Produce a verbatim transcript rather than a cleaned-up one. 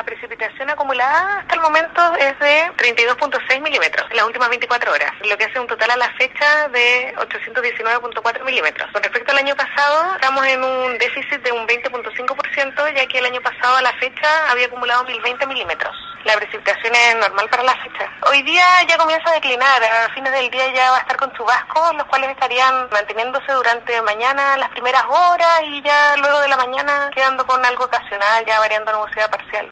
precipitación acumulada hasta el momento es de treinta y dos punto seis milímetros en las últimas veinticuatro horas, lo que hace un total a la fecha de ochocientos diecinueve punto cuatro milímetros. Con respecto al año pasado, estamos en un déficit de un veinte punto cinco por ciento, ya que el año pasado a la fecha había acumulado mil veinte milímetros. La precipitación es normal para la fecha. Hoy día ya comienza a declinar, a fines del día ya va a estar con chubascos, los cuales estarían manteniéndose durante mañana las primeras horas y ya luego de la mañana quedando con algo ocasional, ya variando nubosidad parcial.